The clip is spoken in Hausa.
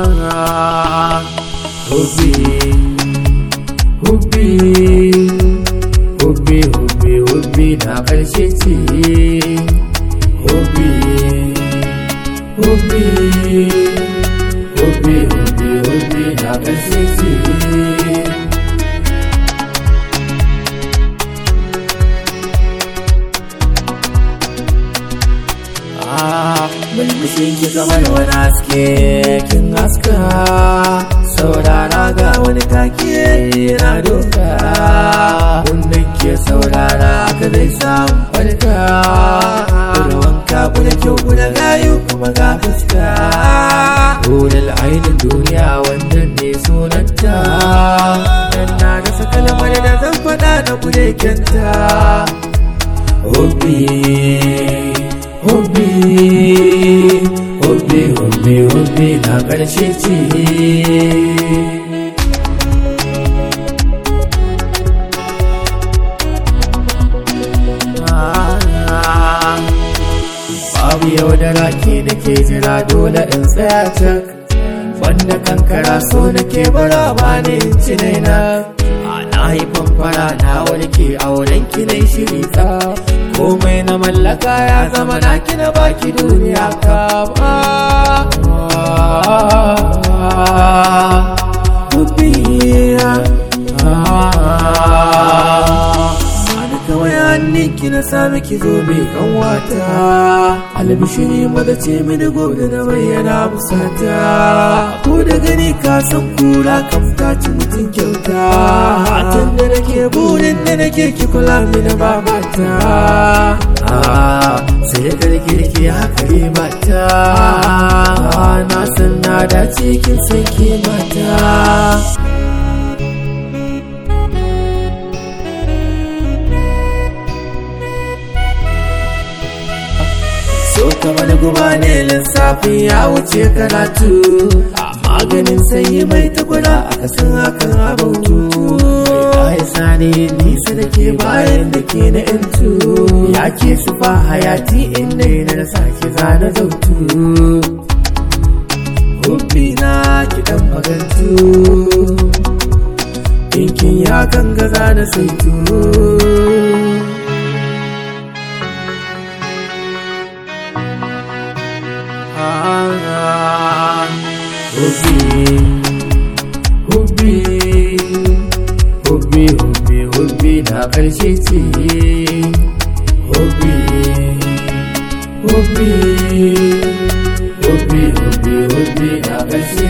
Hubbi, hubbi, hubbi, hubbi, hubbi na ƙarshe ce. Hubbi, hubbi, hubbi, hubbi, hubbi na ƙarshe ce. Mulmushin ki kamar wani haske kin haska, saurara ga wani take na doka, wanda ke saurara ka zai samu farka. Kuna wanka kuna kyau kuna gayu kuma ga fuska, wurin ainihin duniya wannan ne sunanta. Dan na rasa kalmar da zan faɗa na kure kyanta. Hubbi, hubbi, hubbi, hubbi, hubbi na ƙarshe ce. Babu yaudara ke nake jira dole in tsaya cak, wanda kankara so nake bara ba ne in ci naina. Na haifan fara na warke auren ki na shiri ta, komai na mallaka ya zama na kina baki duniya ka ba. Wani kawai hannun ki na sami ki zo mai kanwata, albishiri maza ce mini gobe na bayyana musata. Ko da gani ka san kura kan taci mutum kyauta, matan da nake burin da nake ki kula mini babata. Sai karki haka ne mata, na san na dace kin san ki mata. So kamar guba ne lissafin ya wuce karatu, maganin sanyi mai takura aka san hakan abautu. Mai sani nisa da ke bayan da ke na yantu, ya ke sufa hayati inda na rasa ki zana zautu. Hubbi na kiɗan magantu, ɗinkin ya kan gaza na saitu. Hubbi, hubbi, hubbi, hubbi, hubbi na ƙarshe ce. Hubbi, hubbi, hubbi, hubbi, hubbi na ƙarshe